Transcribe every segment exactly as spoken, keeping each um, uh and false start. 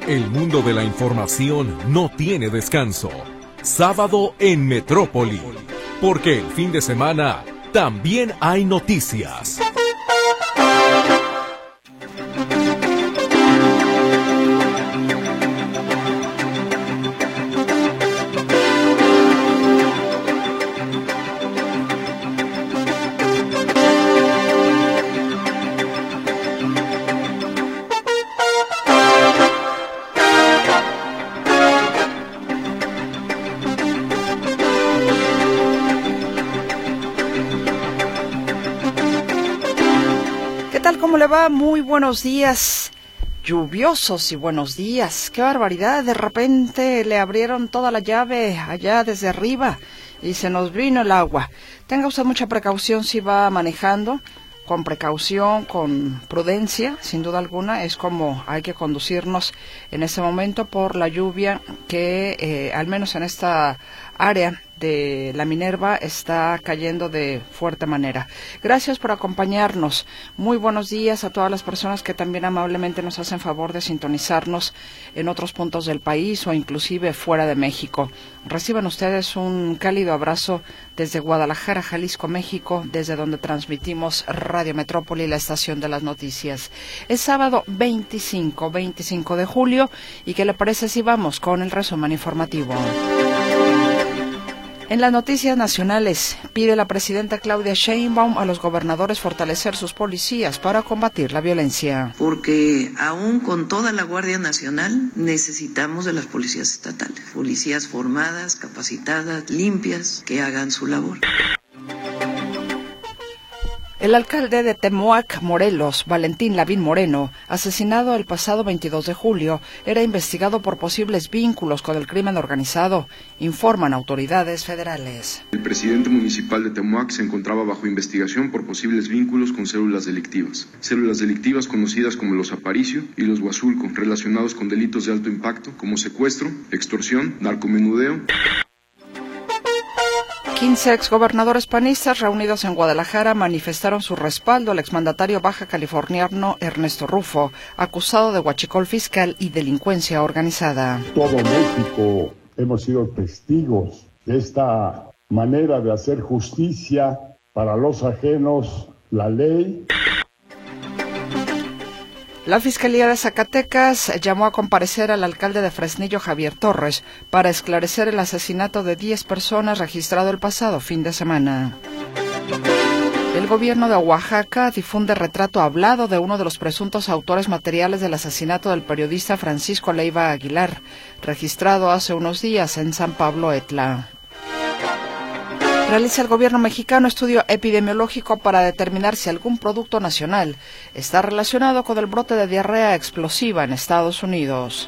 El mundo de la información no tiene descanso. Sábado en Metrópoli, porque el fin de semana también hay noticias. ¿Cómo le va? Muy buenos días, lluviosos y buenos días. ¡Qué barbaridad! De repente le abrieron toda la llave allá desde arriba y se nos vino el agua. Tenga usted mucha precaución si va manejando, con precaución, con prudencia, sin duda alguna. Es como hay que conducirnos en este momento por la lluvia que, eh, al menos en esta área de la Minerva, está cayendo de fuerte manera. Gracias por acompañarnos. Muy buenos días a todas las personas que también amablemente nos hacen favor de sintonizarnos en otros puntos del país o inclusive fuera de México. Reciban ustedes un cálido abrazo desde Guadalajara, Jalisco, México, desde donde transmitimos Radio Metrópoli, la estación de las noticias. Es sábado veinticinco de julio, y ¿qué le parece si vamos con el resumen informativo? En las noticias nacionales, pide la presidenta Claudia Sheinbaum a los gobernadores fortalecer sus policías para combatir la violencia. Porque aún con toda la Guardia Nacional necesitamos de las policías estatales, policías formadas, capacitadas, limpias, que hagan su labor. El alcalde de Temoac, Morelos, Valentín Lavín Moreno, asesinado el pasado veintidós de julio, era investigado por posibles vínculos con el crimen organizado, informan autoridades federales. El presidente municipal de Temoac se encontraba bajo investigación por posibles vínculos con células delictivas. Células delictivas conocidas como los Aparicio y los Huazulco, relacionados con delitos de alto impacto como secuestro, extorsión, narcomenudeo. quince exgobernadores panistas reunidos en Guadalajara manifestaron su respaldo al exmandatario baja californiano Ernesto Rufo, acusado de huachicol fiscal y delincuencia organizada. Todo México hemos sido testigos de esta manera de hacer justicia para los ajenos, la ley. La Fiscalía de Zacatecas llamó a comparecer al alcalde de Fresnillo, Javier Torres, para esclarecer el asesinato de diez personas registrado el pasado fin de semana. El gobierno de Oaxaca difunde retrato hablado de uno de los presuntos autores materiales del asesinato del periodista Francisco Leiva Aguilar, registrado hace unos días en San Pablo Etla. Realiza el gobierno mexicano estudio epidemiológico para determinar si algún producto nacional está relacionado con el brote de diarrea explosiva en Estados Unidos.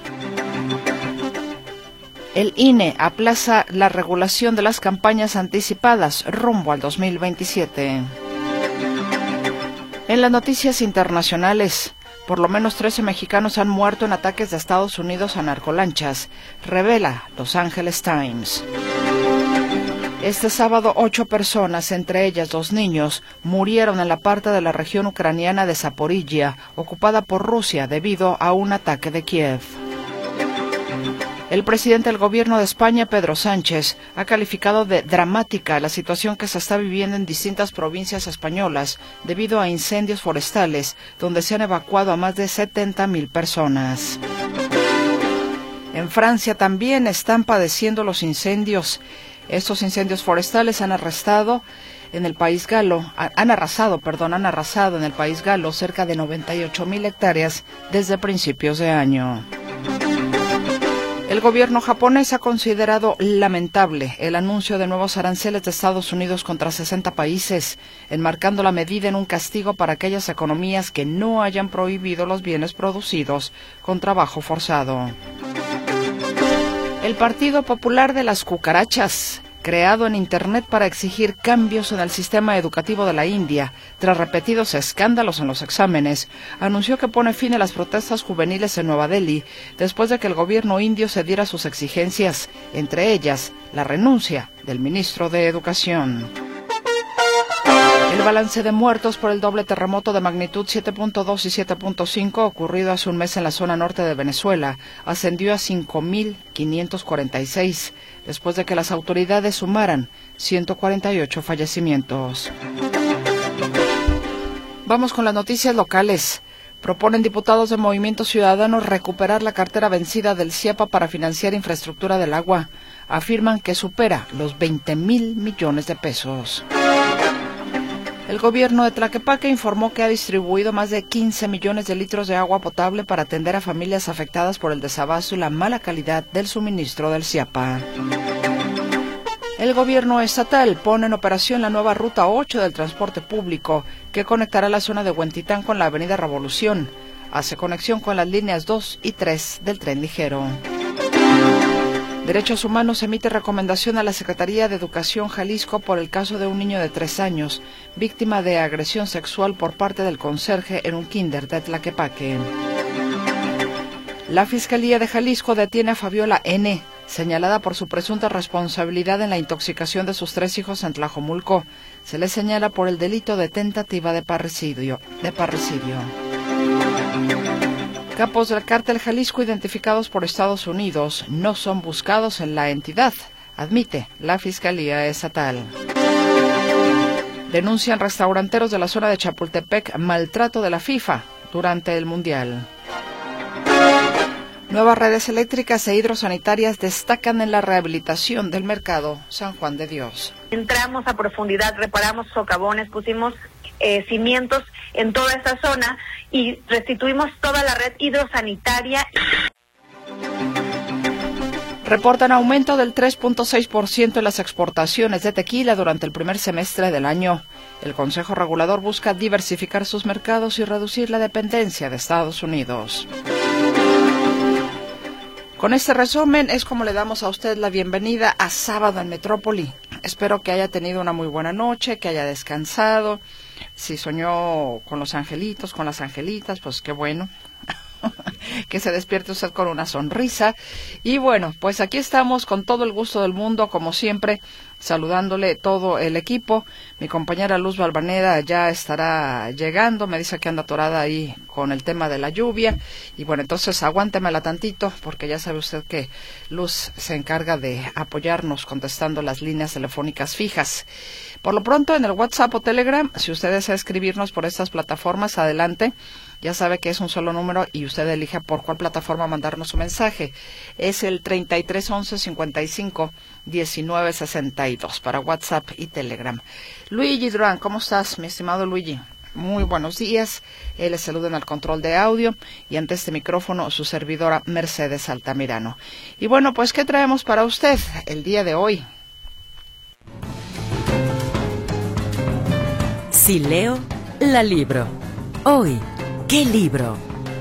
El I N E aplaza la regulación de las campañas anticipadas rumbo al dos mil veintisiete. En las noticias internacionales, por lo menos trece mexicanos han muerto en ataques de Estados Unidos a narcolanchas, revela Los Angeles Times. Este sábado, ocho personas, entre ellas dos niños, murieron en la parte de la región ucraniana de Zaporilla, ocupada por Rusia debido a un ataque de Kiev. El presidente del gobierno de España, Pedro Sánchez, ha calificado de dramática la situación que se está viviendo en distintas provincias españolas debido a incendios forestales, donde se han evacuado a más de setenta mil personas. En Francia también están padeciendo los incendios. Estos incendios forestales han arrestado en el país galo, han arrasado, perdón, han arrasado en el país galo cerca de noventa y ocho mil hectáreas desde principios de año. El gobierno japonés ha considerado lamentable el anuncio de nuevos aranceles de Estados Unidos contra sesenta países, enmarcando la medida en un castigo para aquellas economías que no hayan prohibido los bienes producidos con trabajo forzado. El Partido Popular de las Cucarachas, creado en Internet para exigir cambios en el sistema educativo de la India, tras repetidos escándalos en los exámenes, anunció que pone fin a las protestas juveniles en Nueva Delhi, después de que el gobierno indio cediera a sus exigencias, entre ellas la renuncia del ministro de Educación. El balance de muertos por el doble terremoto de magnitud siete punto dos y siete punto cinco ocurrido hace un mes en la zona norte de Venezuela ascendió a cinco mil quinientos cuarenta y seis, después de que las autoridades sumaran ciento cuarenta y ocho fallecimientos. Vamos con las noticias locales. Proponen diputados de Movimiento Ciudadano recuperar la cartera vencida del CIEPA para financiar infraestructura del agua. Afirman que supera los veinte mil millones de pesos. El gobierno de Tlaquepaque informó que ha distribuido más de quince millones de litros de agua potable para atender a familias afectadas por el desabasto y la mala calidad del suministro del CIEPA. El gobierno estatal pone en operación la nueva Ruta ocho del transporte público, que conectará la zona de Huentitán con la avenida Revolución. Hace conexión con las líneas dos y tres del tren ligero. Derechos Humanos emite recomendación a la Secretaría de Educación Jalisco por el caso de un niño de tres años, víctima de agresión sexual por parte del conserje en un kinder de Tlaquepaque. La Fiscalía de Jalisco detiene a Fabiola N., señalada por su presunta responsabilidad en la intoxicación de sus tres hijos en Tlajomulco. Se le señala por el delito de tentativa de parricidio. De parricidio. Capos del cártel Jalisco identificados por Estados Unidos no son buscados en la entidad, admite la Fiscalía Estatal. Denuncian restauranteros de la zona de Chapultepec maltrato de la FIFA durante el Mundial. Nuevas redes eléctricas e hidrosanitarias destacan en la rehabilitación del mercado San Juan de Dios. Entramos a profundidad, reparamos socavones, pusimos eh, cimientos en toda esa zona y restituimos toda la red hidrosanitaria. Reportan aumento del tres punto seis por ciento en las exportaciones de tequila durante el primer semestre del año. El Consejo Regulador busca diversificar sus mercados y reducir la dependencia de Estados Unidos. Con este resumen es como le damos a usted la bienvenida a Sábado en Metrópoli. Espero que haya tenido una muy buena noche, que haya descansado. Si soñó con los angelitos, con las angelitas, pues qué bueno. Que se despierte usted con una sonrisa. Y bueno, pues aquí estamos con todo el gusto del mundo, como siempre, saludándole todo el equipo. Mi compañera Luz Balvanera ya estará llegando, me dice que anda atorada ahí con el tema de la lluvia. Y bueno, entonces aguántemela tantito, porque ya sabe usted que Luz se encarga de apoyarnos contestando las líneas telefónicas fijas. Por lo pronto, en el WhatsApp o Telegram, si usted desea escribirnos por estas plataformas, adelante. Ya sabe que es un solo número y usted elige por cuál plataforma mandarnos su mensaje. Es el treinta y tres once cincuenta y cinco diecinueve sesenta y dos para WhatsApp y Telegram. Luigi Durán, ¿cómo estás, mi estimado Luigi? Muy buenos días. Él le saluda en el control de audio y ante este micrófono su servidora Mercedes Altamirano. Y bueno, pues ¿qué traemos para usted el día de hoy? Si leo, la libro. Hoy, ¿qué libro?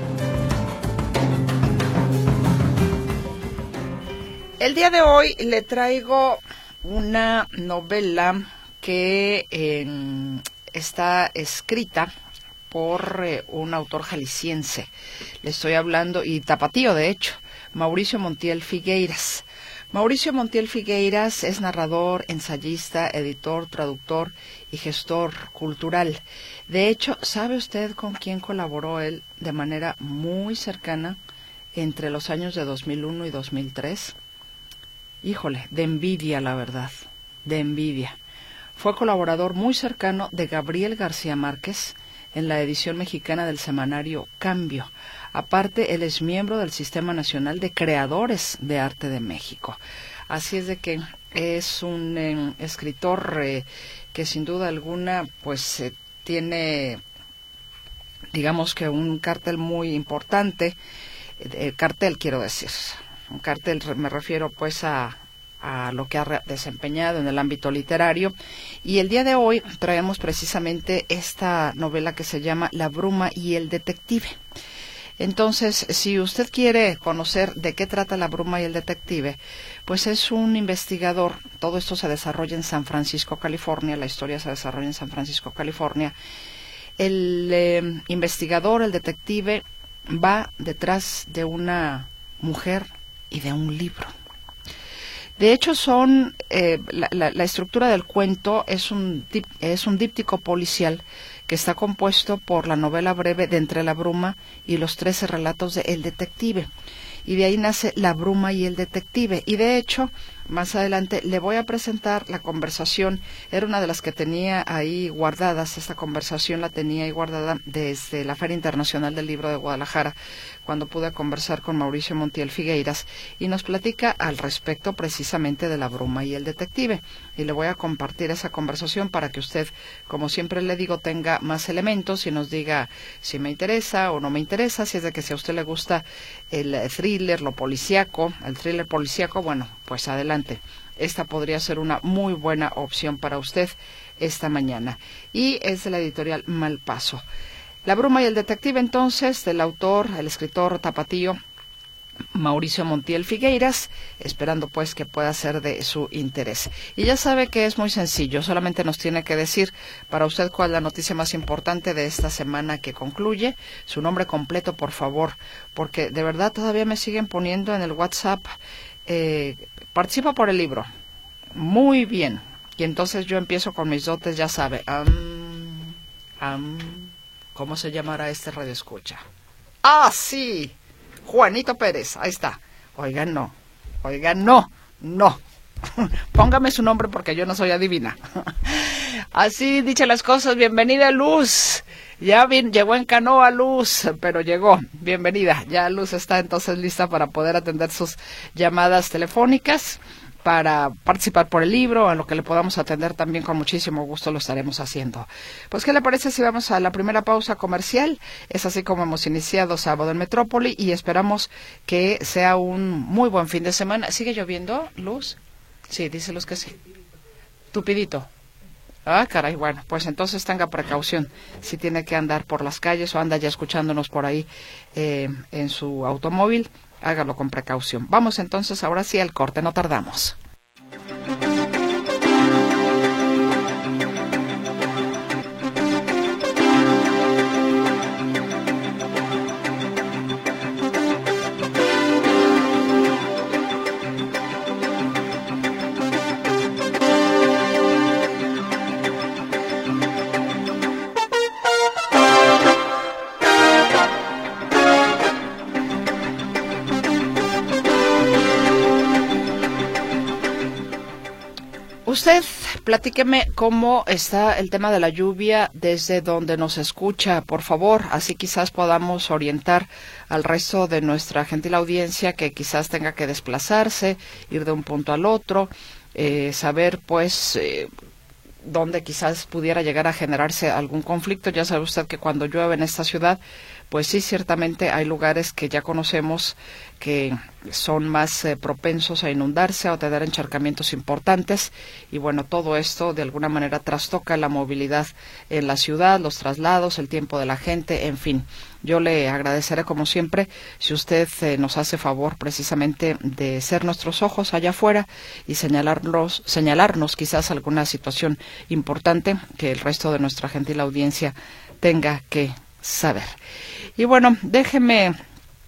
El día de hoy le traigo una novela que eh, está escrita por eh, un autor jalisciense. Le estoy hablando, y tapatío de hecho, Mauricio Montiel Figueiras. Mauricio Montiel Figueiras es narrador, ensayista, editor, traductor y gestor cultural. De hecho, ¿sabe usted con quién colaboró él de manera muy cercana entre los años de dos mil uno y dos mil tres? Híjole, de envidia, la verdad, de envidia. Fue colaborador muy cercano de Gabriel García Márquez en la edición mexicana del semanario Cambio. Aparte, él es miembro del Sistema Nacional de Creadores de Arte de México. Así es de que es un eh, escritor eh, que sin duda alguna pues eh, tiene, digamos que un cartel muy importante, eh, cartel quiero decir, un cartel me refiero pues a, a lo que ha desempeñado en el ámbito literario. Y el día de hoy traemos precisamente esta novela que se llama La bruma y el detective. Entonces, si usted quiere conocer de qué trata La bruma y el detective, pues es un investigador. Todo esto se desarrolla en San Francisco, California. La historia se desarrolla en San Francisco, California. El eh, investigador, el detective, va detrás de una mujer y de un libro. De hecho, son eh, la, la, la estructura del cuento es un, es un díptico policial que está compuesto por la novela breve de Entre la bruma y los trece relatos de El detective. Y de ahí nace La bruma y el detective. Y de hecho, más adelante le voy a presentar la conversación. Era una de las que tenía ahí guardadas. Esta conversación la tenía ahí guardada desde la Feria Internacional del Libro de Guadalajara, cuando pude conversar con Mauricio Montiel Figueiras, y nos platica al respecto precisamente de La bruma y el detective. Y le voy a compartir esa conversación para que usted, como siempre le digo, tenga más elementos y nos diga si me interesa o no me interesa, si es de que si a usted le gusta el thriller, lo policíaco, el thriller policíaco, bueno, pues adelante. Esta podría ser una muy buena opción para usted esta mañana. Y es de la editorial Malpaso. La bruma y el detective, entonces, del autor, el escritor tapatío Mauricio Montiel Figueiras, esperando pues que pueda ser de su interés. Y ya sabe que es muy sencillo, solamente nos tiene que decir para usted cuál es la noticia más importante de esta semana que concluye, su nombre completo, por favor, porque de verdad todavía me siguen poniendo en el WhatsApp, eh, participa por el libro. Muy bien. Y entonces yo empiezo con mis dotes, ya sabe. Um, um, ¿Cómo se llamará este radioescucha? ¡Ah, sí! Juanito Pérez, ahí está. Oigan, no. Oigan, no. No. Póngame su nombre porque yo no soy adivina. Así dicho las cosas, bienvenida Luz. Ya bien, llegó en canoa Luz, pero llegó. Bienvenida. Ya Luz está entonces lista para poder atender sus llamadas telefónicas, para participar por el libro, en lo que le podamos atender también con muchísimo gusto lo estaremos haciendo. Pues, ¿qué le parece si vamos a la primera pausa comercial? Es así como hemos iniciado sábado en Metrópoli y esperamos que sea un muy buen fin de semana. ¿Sigue lloviendo, Luz? Sí, dice Luz que sí. Tupidito. Ah, caray, bueno, pues entonces tenga precaución si tiene que andar por las calles o anda ya escuchándonos por ahí eh, en su automóvil. Hágalo con precaución. Vamos entonces ahora sí al corte, no tardamos. Usted, platíqueme cómo está el tema de la lluvia desde donde nos escucha, por favor, así quizás podamos orientar al resto de nuestra gentil audiencia que quizás tenga que desplazarse, ir de un punto al otro, eh, saber pues eh, dónde quizás pudiera llegar a generarse algún conflicto. Ya sabe usted que cuando llueve en esta ciudad, pues sí, ciertamente hay lugares que ya conocemos que son más eh, propensos a inundarse o a tener encharcamientos importantes, y bueno, todo esto de alguna manera trastoca la movilidad en la ciudad, los traslados, el tiempo de la gente, en fin. Yo le agradeceré como siempre si usted eh, nos hace favor precisamente de ser nuestros ojos allá afuera y señalarlos, señalarnos quizás alguna situación importante que el resto de nuestra gentil audiencia tenga que saber. Y bueno, déjeme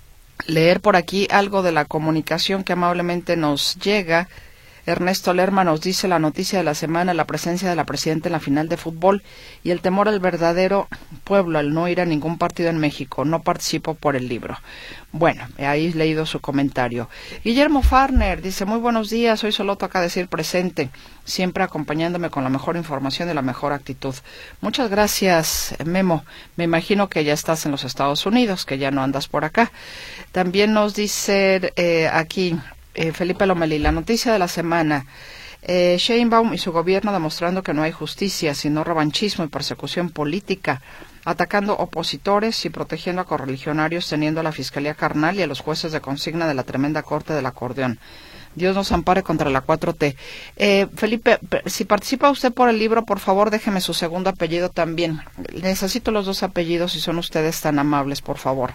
leer por aquí algo de la comunicación que amablemente nos llega. Ernesto Lerma nos dice: la noticia de la semana, la presencia de la presidenta en la final de fútbol y el temor al verdadero pueblo al no ir a ningún partido en México. No participo por el libro. Bueno, ahí he leído su comentario. Guillermo Farner dice: muy buenos días, hoy solo toca decir presente, siempre acompañándome con la mejor información y la mejor actitud. Muchas gracias, Memo. Me imagino que ya estás en los Estados Unidos, que ya no andas por acá. También nos dice eh, aquí Eh, Felipe Lomelí, la noticia de la semana, eh, Sheinbaum y su gobierno demostrando que no hay justicia, sino revanchismo y persecución política, atacando opositores y protegiendo a correligionarios, teniendo a la Fiscalía Carnal y a los jueces de consigna de la tremenda corte del acordeón. Dios nos ampare contra la cuatro T. Eh, Felipe, si participa usted por el libro, por favor déjeme su segundo apellido también. Necesito los dos apellidos si son ustedes tan amables, por favor.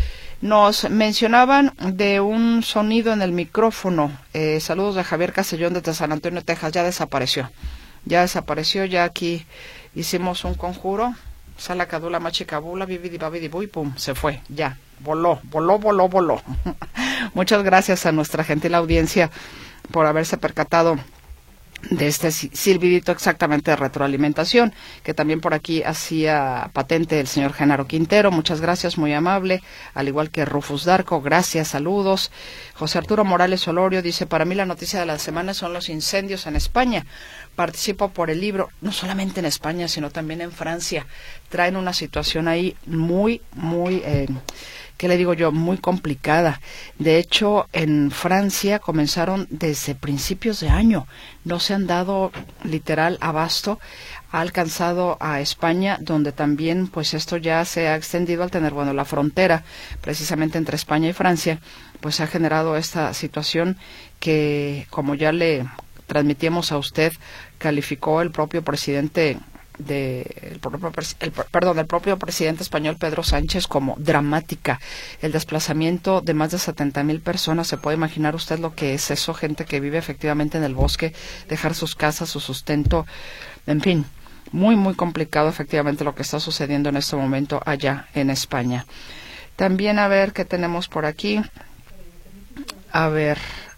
Nos mencionaban de un sonido en el micrófono. Eh, saludos de Javier Castellón desde San Antonio, Texas. Ya desapareció. Ya desapareció. Ya aquí hicimos un conjuro. Sala Cadula Machicabula, Bibidi Babidi Bui, pum, se fue. Ya. Voló, voló, voló, voló. Muchas gracias a nuestra gentil audiencia por haberse percatado de este silbidito exactamente de retroalimentación, que también por aquí hacía patente el señor Genaro Quintero. Muchas gracias, muy amable, al igual que Rufus Darco, gracias, saludos. José Arturo Morales Olorio dice, para mí la noticia de la semana son los incendios en España. Participo por el libro, no solamente en España, sino también en Francia. Traen una situación ahí muy, muy... Eh, ¿Qué le digo yo? Muy complicada. De hecho, en Francia comenzaron desde principios de año. No se han dado literal abasto. Ha alcanzado a España, donde también, pues esto ya se ha extendido al tener, bueno, la frontera, precisamente entre España y Francia, pues ha generado esta situación que, como ya le transmitimos a usted, calificó el propio presidente de el propio, el, perdón, el propio presidente español Pedro Sánchez como dramática. El desplazamiento de más de setenta mil personas, se puede imaginar usted lo que es eso, gente que vive efectivamente en el bosque, dejar sus casas, su sustento, en fin, muy muy complicado efectivamente lo que está sucediendo en este momento allá en España. También a ver qué tenemos por aquí. A ver,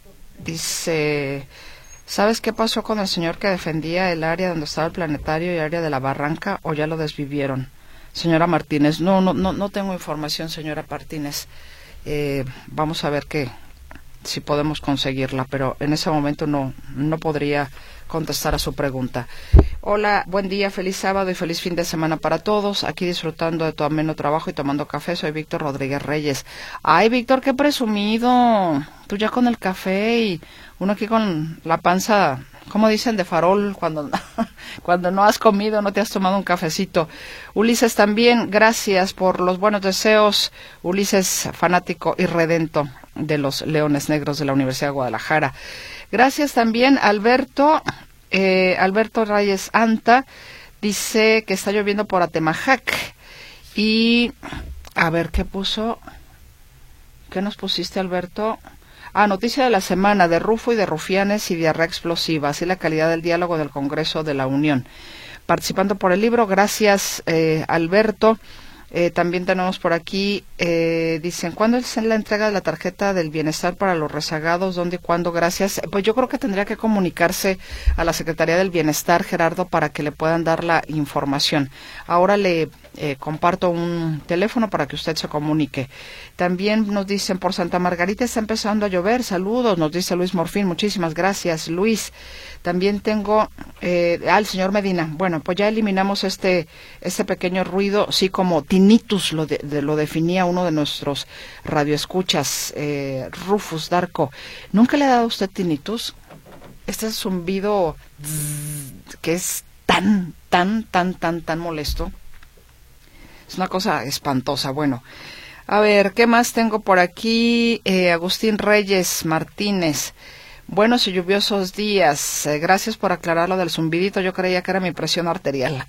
dice... ¿Sabes qué pasó con el señor que defendía el área donde estaba el planetario y el área de la barranca, o ya lo desvivieron? Señora Martínez, no, no, no, no tengo información, señora Martínez. Eh, vamos a ver qué, si podemos conseguirla, pero en ese momento no, no podría contestar a su pregunta. Hola, buen día, feliz sábado y feliz fin de semana para todos. Aquí disfrutando de tu ameno trabajo y tomando café. Soy Víctor Rodríguez Reyes. Ay, Víctor, qué presumido. Tú ya con el café y uno aquí con la panza, como dicen, de farol, cuando, cuando no has comido, no te has tomado un cafecito. Ulises también, gracias por los buenos deseos. Ulises, fanático y redento de los Leones Negros de la Universidad de Guadalajara. Gracias también, Alberto. Eh, Alberto Reyes Anta dice que está lloviendo por Atemajac. Y, a ver, ¿qué puso? ¿Qué nos pusiste, Alberto? Ah, noticia de la semana, de Rufo y de Rufianes y diarrea explosiva, así la calidad del diálogo del Congreso de la Unión. Participando por el libro, gracias, eh, Alberto. Eh, también tenemos por aquí, eh, dicen, ¿cuándo es la entrega de la tarjeta del bienestar para los rezagados? ¿Dónde y cuándo? Gracias. Pues yo creo que tendría que comunicarse a la Secretaría del Bienestar, Gerardo, para que le puedan dar la información. Ahora le eh, comparto un teléfono para que usted se comunique. También nos dicen, por Santa Margarita está empezando a llover. Saludos, nos dice Luis Morfín. Muchísimas gracias, Luis. También tengo eh, al señor Medina. Bueno, pues ya eliminamos este este pequeño ruido, sí, como tinnitus lo, de, de, lo definía uno de nuestros radioescuchas, eh, Rufus Darco. ¿Nunca le ha dado a usted tinnitus? Este zumbido zzz, que es tan, tan, tan, tan, tan molesto. Es una cosa espantosa. Bueno, a ver, ¿qué más tengo por aquí? Eh, Agustín Reyes Martínez. Buenos y lluviosos días. Eh, gracias por aclarar lo del zumbidito. Yo creía que era mi presión arterial.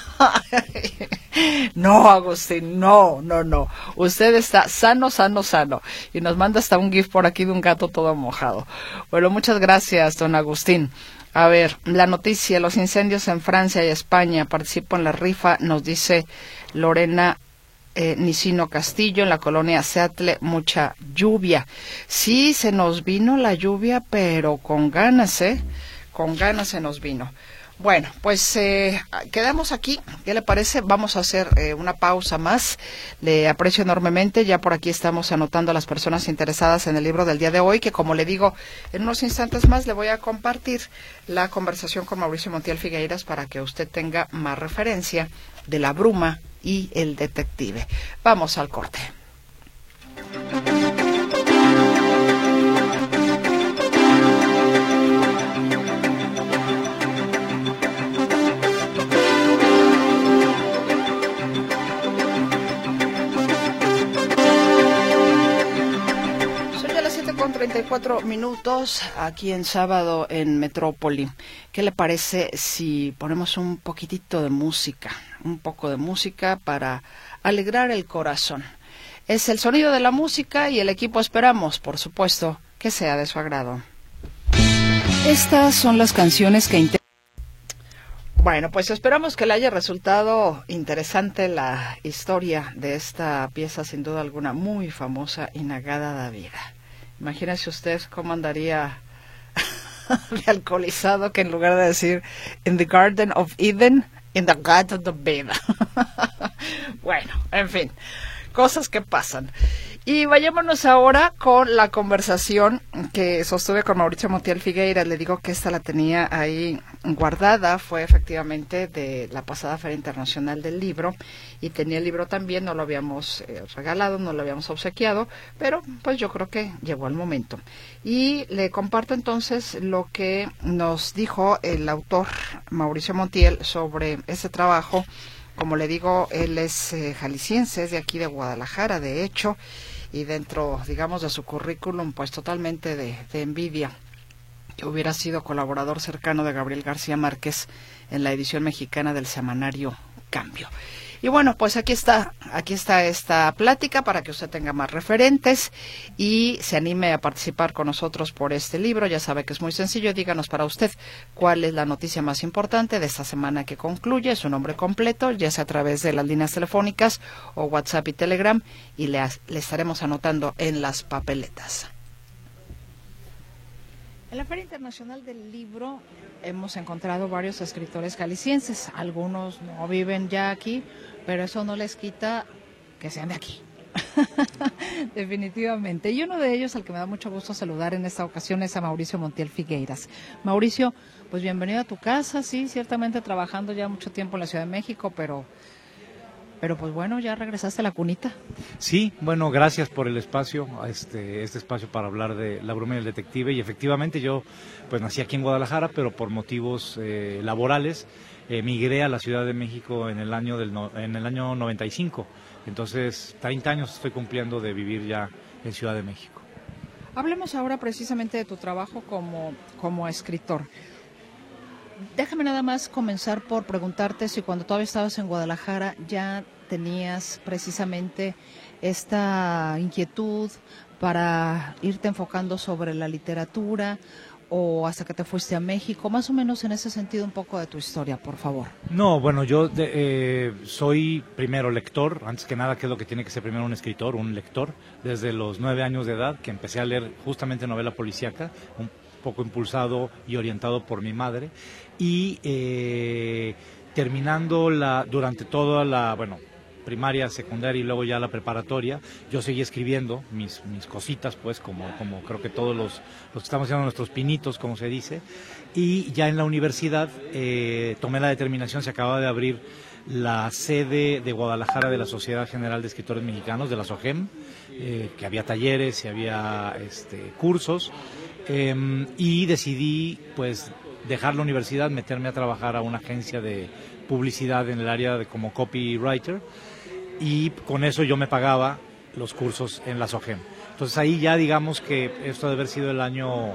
No, Agustín, no, no, no. Usted está sano, sano, sano. Y nos manda hasta un gif por aquí de un gato todo mojado. Bueno, muchas gracias, don Agustín. A ver, la noticia, los incendios en Francia y España. Participo en la rifa, nos dice Lorena Eh, Nicino Castillo, en la colonia Seattle, mucha lluvia. Sí, se nos vino la lluvia, pero con ganas, ¿eh? Con ganas se nos vino. Bueno, pues eh, quedamos aquí. ¿Qué le parece? Vamos a hacer eh, una pausa más. Le aprecio enormemente. Ya por aquí estamos anotando a las personas interesadas en el libro del día de hoy, que como le digo, en unos instantes más le voy a compartir la conversación con Mauricio Montiel Figueiras para que usted tenga más referencia de La Bruma y el detective. Vamos al corte. Con treinta y cuatro minutos aquí en Sábado en Metrópoli. ¿Qué le parece si ponemos un poquitito de música? Un poco de música para alegrar el corazón. Es el sonido de la música y el equipo esperamos, por supuesto, que sea de su agrado. Estas son las canciones que integran. Bueno, pues esperamos que le haya resultado interesante la historia de esta pieza, sin duda alguna, muy famosa, Inagada da Vida. Imagínese usted cómo andaría de alcoholizado que en lugar de decir in the Garden of Eden, in the Garden of Eden. Bueno, en fin, cosas que pasan. Y vayámonos ahora con la conversación que sostuve con Mauricio Montiel Figueiras. Le digo que esta la tenía ahí guardada, fue efectivamente de la pasada Feria Internacional del Libro, y tenía el libro también, no lo habíamos eh, regalado, no lo habíamos obsequiado, pero pues yo creo que llegó el momento. Y le comparto entonces lo que nos dijo el autor Mauricio Montiel sobre ese trabajo. Como le digo, él es eh, jalisciense, es de aquí de Guadalajara, de hecho, y dentro, digamos, de su currículum, pues totalmente de, de envidia que hubiera sido colaborador cercano de Gabriel García Márquez en la edición mexicana del semanario Cambio. Y bueno, pues aquí está, aquí está esta plática para que usted tenga más referentes y se anime a participar con nosotros por este libro. Ya sabe que es muy sencillo, díganos para usted cuál es la noticia más importante de esta semana que concluye, su nombre completo, ya sea a través de las líneas telefónicas o WhatsApp y Telegram, y le, le estaremos anotando en las papeletas. En la Feria Internacional del Libro hemos encontrado varios escritores jaliscienses. Algunos no viven ya aquí, pero eso no les quita que sean de aquí. Definitivamente. Y uno de ellos, al que me da mucho gusto saludar en esta ocasión, es a Mauricio Montiel Figueiras. Mauricio, pues bienvenido a tu casa. Sí, ciertamente trabajando ya mucho tiempo en la Ciudad de México, pero... Pero pues bueno, ya regresaste a la cunita. Sí, bueno, gracias por el espacio, este, este espacio para hablar de La bruma y el detective. Y efectivamente yo pues nací aquí en Guadalajara, pero por motivos eh, laborales eh, migré a la Ciudad de México en el año del no, en el año noventa y cinco. Entonces, treinta años estoy cumpliendo de vivir ya en Ciudad de México. Hablemos ahora precisamente de tu trabajo como, como escritor. Déjame nada más comenzar por preguntarte si cuando todavía estabas en Guadalajara ya tenías precisamente esta inquietud para irte enfocando sobre la literatura, o hasta que te fuiste a México, más o menos en ese sentido un poco de tu historia, por favor. No, bueno, yo de, eh, soy primero lector, antes que nada, que es lo que tiene que ser primero un escritor, un lector, desde los nueve años de edad, que empecé a leer justamente novela policíaca, un poco impulsado y orientado por mi madre, y eh, terminando la durante toda la, bueno, primaria, secundaria y luego ya la preparatoria, yo seguí escribiendo mis, mis cositas, pues, como, como creo que todos los, los que estamos haciendo nuestros pinitos, como se dice, y ya en la universidad eh, tomé la determinación, se acababa de abrir la sede de Guadalajara de la Sociedad General de Escritores Mexicanos, de la SOGEM, eh, que había talleres y había este, cursos, eh, y decidí, pues, dejar la universidad, meterme a trabajar a una agencia de publicidad en el área de como copywriter, y con eso yo me pagaba los cursos en la SOGEM. Entonces ahí ya digamos que esto debe haber sido el año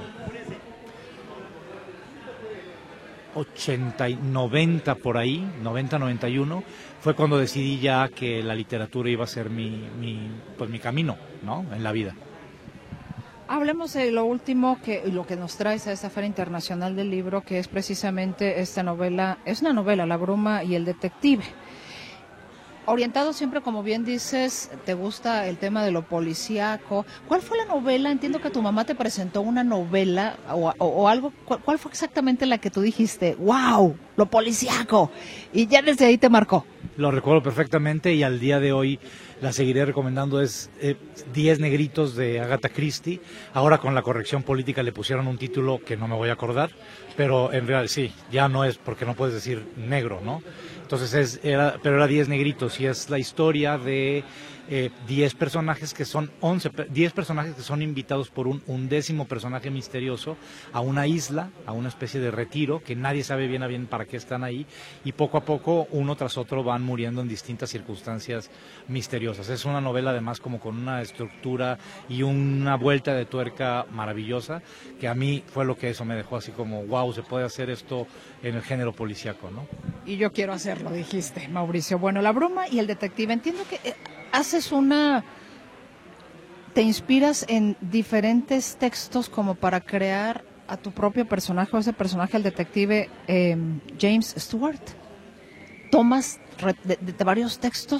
ochenta y noventa por ahí, noventa, noventa y uno, fue cuando decidí ya que la literatura iba a ser mi, mi, pues mi camino, ¿no?, en la vida. Hablemos de lo último, que lo que nos traes a esta Feria Internacional del Libro, que es precisamente esta novela, es una novela, La bruma y el detective. Orientado siempre, como bien dices, te gusta el tema de lo policíaco. ¿Cuál fue la novela? Entiendo que tu mamá te presentó una novela o, o, o algo. ¿Cuál, ¿Cuál fue exactamente la que tú dijiste, wow, lo policíaco? Y ya desde ahí te marcó. Lo recuerdo perfectamente y al día de hoy la seguiré recomendando. Es eh, Diez negritos de Agatha Christie. Ahora con la corrección política le pusieron un título que no me voy a acordar, pero en realidad sí, ya no es, porque no puedes decir negro, ¿no? Entonces es, era, pero era Diez negritos y es la historia de eh, diez personajes que son once, diez personajes que son invitados por un undécimo personaje misterioso a una isla, a una especie de retiro que nadie sabe bien a bien para qué están ahí, y poco a poco uno tras otro van muriendo en distintas circunstancias misteriosas. Es una novela además como con una estructura y una vuelta de tuerca maravillosa, que a mí fue lo que eso me dejó así como, wow, se puede hacer esto en el género policíaco, ¿no? Y yo quiero hacerlo, dijiste, Mauricio. Bueno, La bruma y el detective, entiendo que eh, haces una... te inspiras en diferentes textos como para crear a tu propio personaje, o ese personaje, el detective eh, James Stewart. ¿Tomas de, de, de varios textos?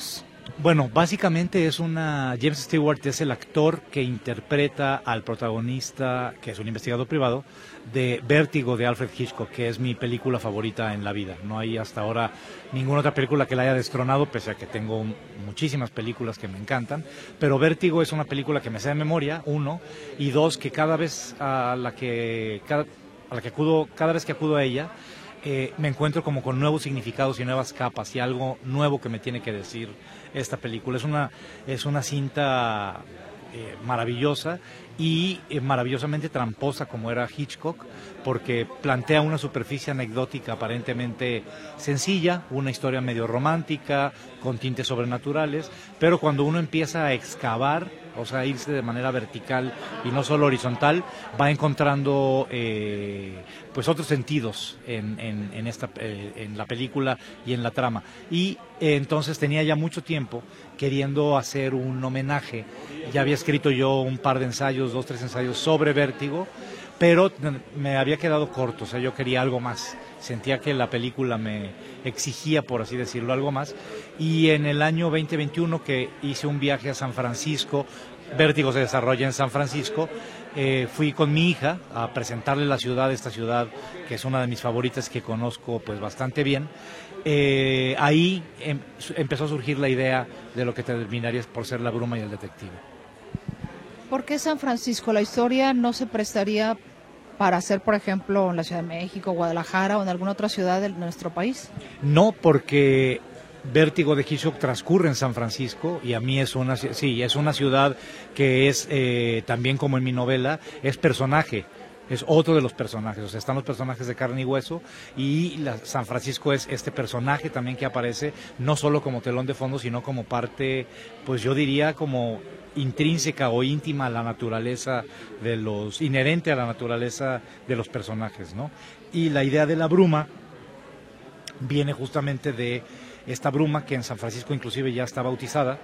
Bueno, básicamente es una... James Stewart es el actor que interpreta al protagonista, que es un investigador privado, de Vértigo de Alfred Hitchcock, que es mi película favorita en la vida. No hay hasta ahora ninguna otra película que la haya destronado, pese a que tengo muchísimas películas que me encantan. Pero Vértigo es una película que me sé de memoria, uno, y dos, que cada vez a la que, cada, a la que acudo, cada vez que acudo a ella, Eh, me encuentro como con nuevos significados y nuevas capas y algo nuevo que me tiene que decir esta película. Es una, es una cinta eh, maravillosa y eh, maravillosamente tramposa como era Hitchcock, porque plantea una superficie anecdótica aparentemente sencilla, una historia medio romántica, con tintes sobrenaturales, pero cuando uno empieza a excavar, o sea, irse de manera vertical y no solo horizontal, va encontrando eh, pues otros sentidos en, en, en, esta, eh, en la película y en la trama. Y eh, entonces tenía ya mucho tiempo queriendo hacer un homenaje. Ya había escrito yo un par de ensayos, dos, tres ensayos sobre Vértigo, pero me había quedado corto, o sea, yo quería algo más. Sentía que la película me exigía, por así decirlo, algo más. Y en el año veinte veintiuno, que hice un viaje a San Francisco, Vértigo se desarrolla en San Francisco, eh, fui con mi hija a presentarle la ciudad, esta ciudad que es una de mis favoritas, que conozco pues bastante bien. Eh, ahí em, empezó a surgir la idea de lo que terminaría por ser La bruma y el detective. ¿Por qué San Francisco? ¿La historia no se prestaría para hacer, por ejemplo, en la Ciudad de México, Guadalajara o en alguna otra ciudad de nuestro país? No, porque Vértigo de Hitchcock transcurre en San Francisco y a mí es una, sí, es una ciudad que es, eh, también como en mi novela, es personaje. Es otro de los personajes, o sea, están los personajes de carne y hueso y la, San Francisco es este personaje también que aparece no solo como telón de fondo, sino como parte, pues yo diría como intrínseca o íntima a la naturaleza de los, inherente a la naturaleza de los personajes, ¿no? Y la idea de la bruma viene justamente de esta bruma que en San Francisco inclusive ya está bautizada.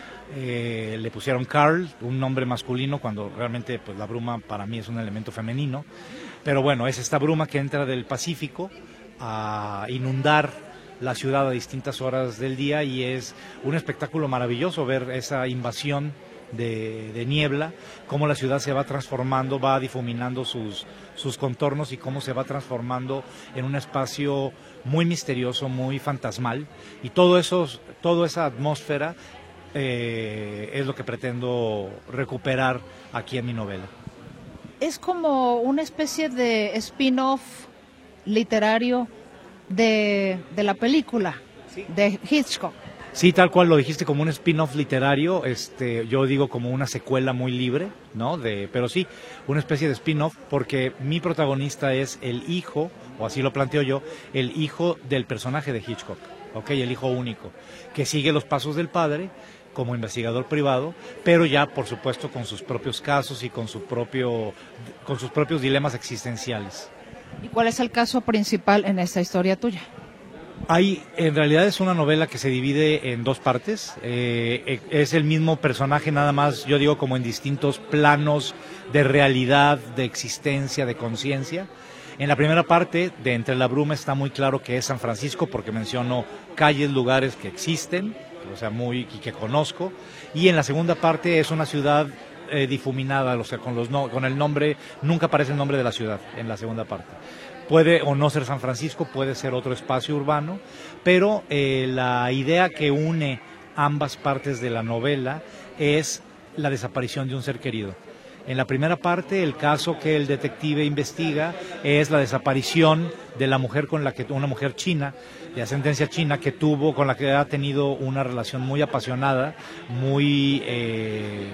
Eh, le pusieron Carl, un nombre masculino, cuando realmente pues la bruma para mí es un elemento femenino, pero bueno, es esta bruma que entra del Pacífico a inundar la ciudad a distintas horas del día y es un espectáculo maravilloso ver esa invasión de, de niebla, cómo la ciudad se va transformando, va difuminando sus, sus contornos y cómo se va transformando en un espacio muy misterioso, muy fantasmal, y todo eso, toda esa atmósfera Eh, es lo que pretendo recuperar aquí en mi novela. Es como una especie de spin-off literario de, de la película, sí, de Hitchcock. Sí, tal cual lo dijiste, como un spin-off literario, este, yo digo como una secuela muy libre, ¿no? De, pero sí, una especie de spin-off, porque mi protagonista es el hijo, o así lo planteo yo, el hijo del personaje de Hitchcock, ¿ok? El hijo único, que sigue los pasos del padre como investigador privado, pero ya por supuesto con sus propios casos y con su propio, con sus propios dilemas existenciales. ¿Y cuál es el caso principal en esta historia tuya? Hay, en realidad es una novela que se divide en dos partes, eh, es el mismo personaje, nada más, yo digo como en distintos planos de realidad, de existencia, de conciencia. En la primera parte, de Entre la bruma, está muy claro que es San Francisco, porque menciono calles, lugares que existen, o sea, muy, y que conozco, y en la segunda parte es una ciudad eh, difuminada, o sea, con, los no, con el nombre, nunca aparece el nombre de la ciudad en la segunda parte. Puede o no ser San Francisco, puede ser otro espacio urbano, pero eh, la idea que une ambas partes de la novela es la desaparición de un ser querido. En la primera parte, el caso que el detective investiga es la desaparición de la mujer con la que, una mujer china, de ascendencia china, que tuvo, con la que ha tenido una relación muy apasionada, muy eh,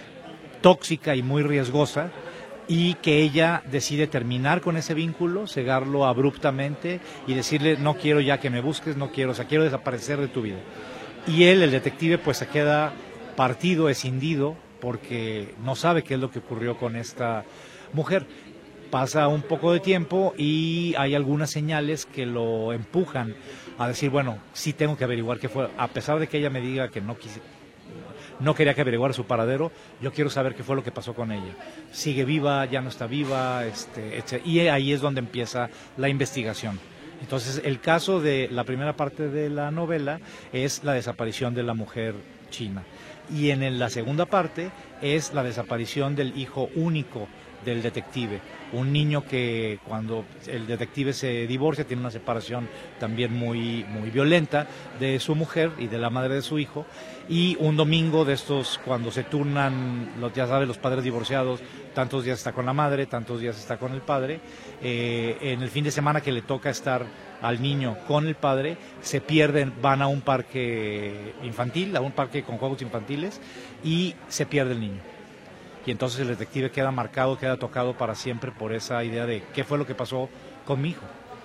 tóxica y muy riesgosa, y que ella decide terminar con ese vínculo, cegarlo abruptamente y decirle, no quiero ya que me busques, no quiero, o sea, quiero desaparecer de tu vida. Y él, el detective, pues se queda partido, escindido, porque no sabe qué es lo que ocurrió con esta mujer. Pasa un poco de tiempo y hay algunas señales que lo empujan a decir, bueno, sí tengo que averiguar qué fue, a pesar de que ella me diga que no quise, no quería que averiguara su paradero, yo quiero saber qué fue lo que pasó con ella. Sigue viva, ya no está viva, este, etcétera. Y ahí es donde empieza la investigación. Entonces, el caso de la primera parte de la novela es la desaparición de la mujer china. Y en la segunda parte es la desaparición del hijo único del detective, un niño que cuando el detective se divorcia tiene una separación también muy muy violenta de su mujer y de la madre de su hijo, y un domingo de estos cuando se turnan, los, ya sabes, los padres divorciados, tantos días está con la madre, tantos días está con el padre, eh, en el fin de semana que le toca estar al niño con el padre, se pierden, van a un parque infantil, a un parque con juegos infantiles, y se pierde el niño. Y entonces el detective queda marcado, queda tocado para siempre por esa idea de qué fue lo que pasó con mi hijo.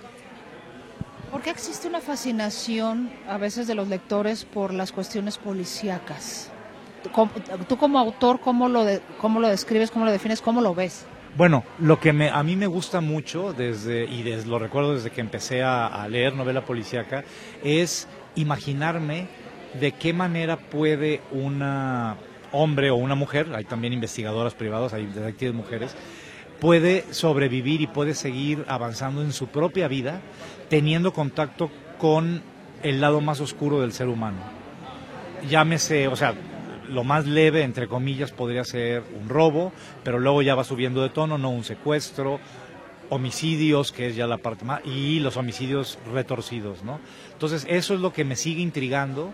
¿Por qué existe una fascinación a veces de los lectores por las cuestiones policíacas? Tú como autor, ¿cómo lo, de, cómo lo describes, cómo lo defines, cómo lo ves? Bueno, lo que me, a mí me gusta mucho, desde y desde, lo recuerdo desde que empecé a, a leer novela policíaca, es imaginarme de qué manera puede una hombre o una mujer, hay también investigadoras privadas, hay detectives mujeres, puede sobrevivir y puede seguir avanzando en su propia vida teniendo contacto con el lado más oscuro del ser humano. Llámese, o sea, lo más leve, entre comillas, podría ser un robo, pero luego ya va subiendo de tono, no un secuestro, homicidios, que es ya la parte más, y los homicidios retorcidos, ¿no? Entonces, eso es lo que me sigue intrigando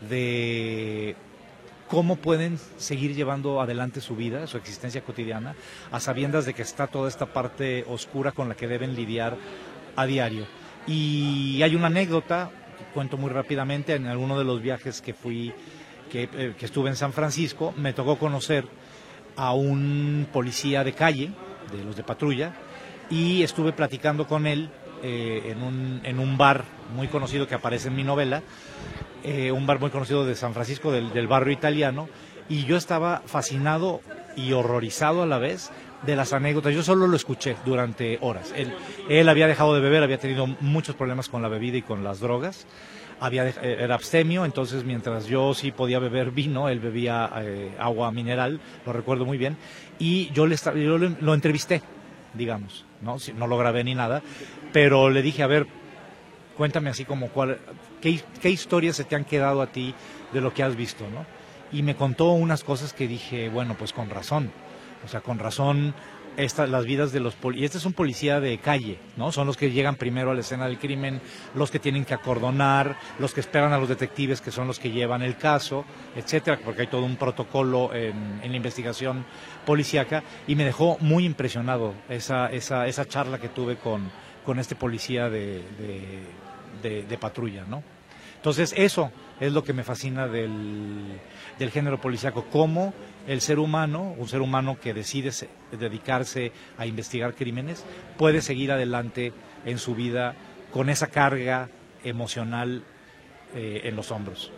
de cómo pueden seguir llevando adelante su vida, su existencia cotidiana, a sabiendas de que está toda esta parte oscura con la que deben lidiar a diario. Y hay una anécdota, que cuento muy rápidamente, en alguno de los viajes que fui, que, eh, que estuve en San Francisco, me tocó conocer a un policía de calle, de los de patrulla, y estuve platicando con él eh, en, un, en un bar muy conocido que aparece en mi novela, Eh, un bar muy conocido de San Francisco, del, del barrio italiano, y yo estaba fascinado y horrorizado a la vez de las anécdotas. Yo solo lo escuché durante horas. Él, él había dejado de beber, había tenido muchos problemas con la bebida y con las drogas, había dej- era abstemio, entonces mientras yo sí podía beber vino, él bebía eh, agua mineral, lo recuerdo muy bien, y yo, le esta- yo le, lo entrevisté, digamos, ¿no? No lo grabé ni nada, pero le dije, a ver, cuéntame así como cuál, qué, qué historias se te han quedado a ti de lo que has visto, ¿no? Y me contó unas cosas que dije, bueno, pues con razón, o sea, con razón, estas, las vidas de los policías, y este es un policía de calle, ¿no? Son los que llegan primero a la escena del crimen, los que tienen que acordonar, los que esperan a los detectives, que son los que llevan el caso, etcétera, porque hay todo un protocolo en, en la investigación policíaca, y me dejó muy impresionado esa, esa, esa charla que tuve con, con este policía de, de, de, de patrulla, ¿no? Entonces eso es lo que me fascina del, del género policíaco, cómo el ser humano, un ser humano que decide se, dedicarse a investigar crímenes, puede seguir adelante en su vida con esa carga emocional eh, en los hombros.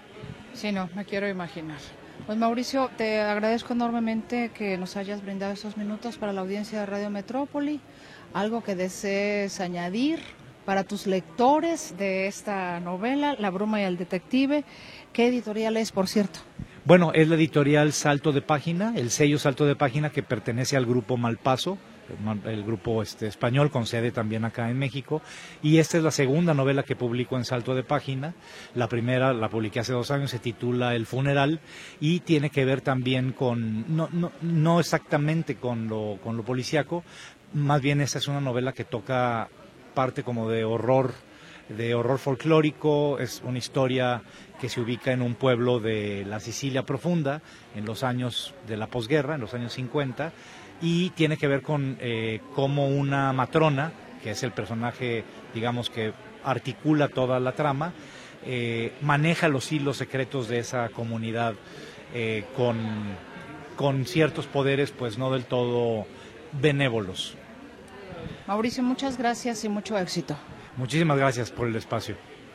Sí, no, me quiero imaginar. Pues Mauricio, te agradezco enormemente que nos hayas brindado estos minutos para la audiencia de Radio Metrópoli. ¿Algo que desees añadir para tus lectores de esta novela, La bruma y el detective? ¿Qué editorial es, por cierto? Bueno, es la editorial Salto de Página, el sello Salto de Página, que pertenece al grupo Malpaso, el grupo este, español con sede también acá en México, y esta es la segunda novela que publico en Salto de Página. La primera la publiqué hace dos años, se titula El funeral, y tiene que ver también con, no, no, no exactamente con lo, con lo policíaco, más bien esta es una novela que toca parte como de horror, de horror folclórico. Es una historia que se ubica en un pueblo de la Sicilia profunda, en los años de la posguerra, en los años cincuenta, y tiene que ver con eh, cómo una matrona, que es el personaje, digamos, que articula toda la trama, eh, maneja los hilos secretos de esa comunidad eh, con, con ciertos poderes, pues no del todo benévolos. Mauricio, muchas gracias y mucho éxito. Muchísimas gracias por el espacio.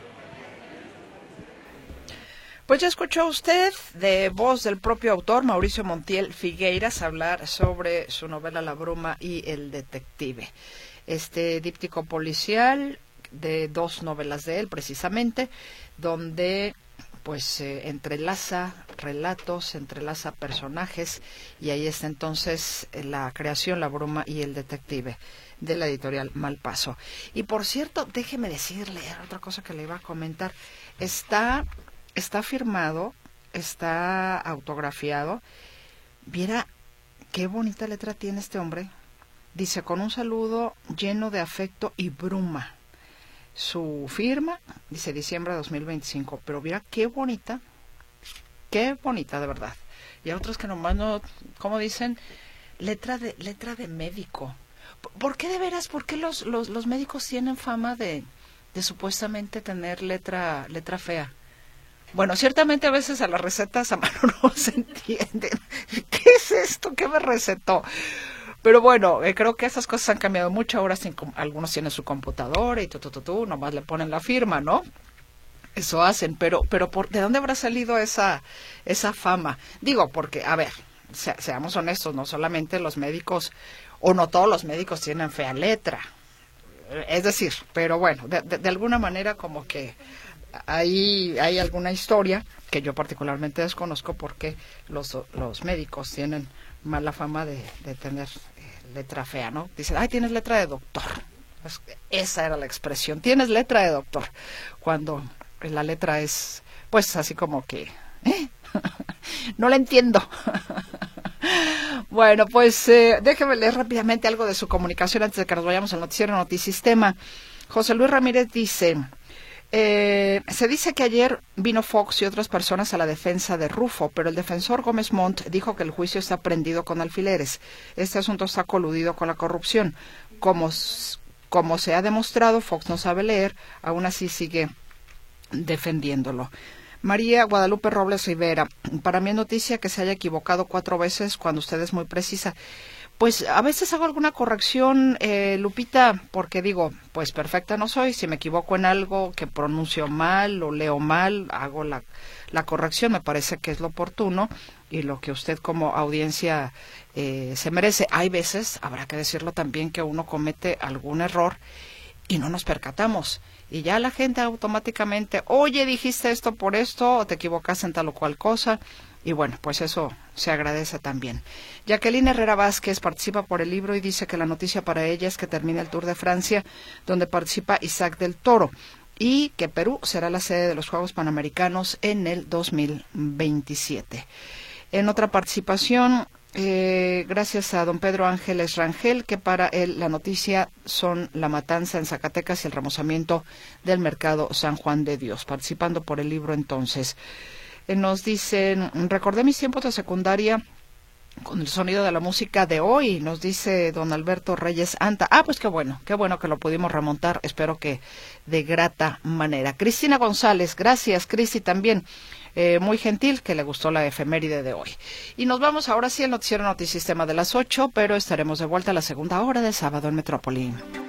Pues ya escuchó usted de voz del propio autor, Mauricio Montiel Figueiras, hablar sobre su novela La bruma y el detective. Este díptico policial de dos novelas de él, precisamente, donde pues eh, entrelaza relatos, entrelaza personajes, y ahí está entonces eh, la creación, la bruma y el detective, de la editorial Malpaso. Y por cierto, déjeme decirle otra cosa que le iba a comentar. Está, está firmado, está autografiado. Viera qué bonita letra tiene este hombre. Dice: con un saludo lleno de afecto y bruma. Su firma dice diciembre de dos mil veinticinco, pero mira qué bonita, qué bonita de verdad. Y a otros que nomás no, ¿cómo dicen? Letra de letra de médico. ¿Por qué de veras? ¿Por qué los los, los médicos tienen fama de, de supuestamente tener letra letra fea? Bueno, ciertamente a veces a las recetas a mano no se entienden. ¿Qué es esto? ¿Qué me recetó? Pero bueno, eh, creo que esas cosas han cambiado mucho. Ahora sin, algunos tienen su computadora y tú, tú, tú, tú, nomás le ponen la firma, ¿no? Eso hacen, pero pero por, ¿de dónde habrá salido esa esa fama? Digo, porque, a ver, se, seamos honestos, no solamente los médicos, o no todos los médicos tienen fea letra. Es decir, pero bueno, de, de, de alguna manera como que hay, hay alguna historia que yo particularmente desconozco porque los, los médicos tienen mala fama de, de tener eh, letra fea, ¿no? Dicen, ay, tienes letra de doctor. Pues, esa era la expresión, tienes letra de doctor, cuando la letra es, pues, así como que, ¿eh? No la entiendo. Bueno, pues eh, déjeme leer rápidamente algo de su comunicación antes de que nos vayamos al noticiero Notisistema. José Luis Ramírez dice: Eh, se dice que ayer vino Fox y otras personas a la defensa de Rufo, pero el defensor Gómez Montt dijo que el juicio está prendido con alfileres. Este asunto está coludido con la corrupción. Como, como se ha demostrado, Fox no sabe leer, aún así sigue defendiéndolo. María Guadalupe Robles Rivera: para mí es noticia que se haya equivocado cuatro veces cuando usted es muy precisa. Pues a veces hago alguna corrección, eh, Lupita, porque digo, pues perfecta no soy. Si me equivoco en algo que pronuncio mal o leo mal, hago la, la corrección. Me parece que es lo oportuno y lo que usted como audiencia eh, se merece. Hay veces, habrá que decirlo también, que uno comete algún error y no nos percatamos. Y ya la gente automáticamente, oye, dijiste esto por esto, o te equivocaste en tal o cual cosa. Y bueno, pues eso se agradece también. Jacqueline Herrera Vázquez participa por el libro y dice que la noticia para ella es que termina el Tour de Francia, donde participa Isaac del Toro, y que Perú será la sede de los Juegos Panamericanos en el dos mil veintisiete. En otra participación, eh, gracias a don Pedro Ángeles Rangel, que para él la noticia son la matanza en Zacatecas y el remozamiento del mercado San Juan de Dios. Participando por el libro entonces. Nos dicen, recordé mis tiempos de secundaria con el sonido de la música de hoy, nos dice don Alberto Reyes Anta. Ah, pues qué bueno, qué bueno que lo pudimos remontar, espero que de grata manera. Cristina González, gracias Cristi también, eh, muy gentil, que le gustó la efeméride de hoy. Y nos vamos ahora sí al noticiero Notisistema de las ocho, pero estaremos de vuelta a la segunda hora del sábado en Metrópoli.